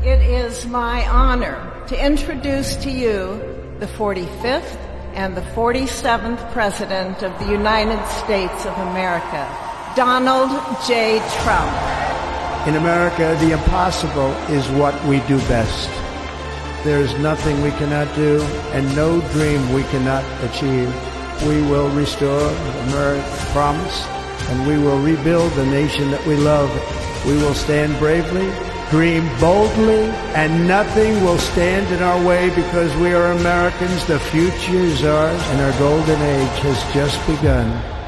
It is my honor to introduce to you the 45th and the 47th President of the United States of America, Donald J. Trump. In America, the impossible is what we do best. There is nothing we cannot do and no dream we cannot achieve. We will restore America's promise and we will rebuild the nation that we love. We will stand bravely, dream boldly, and nothing will stand in our way because we are Americans. The future is ours and our golden age has just begun.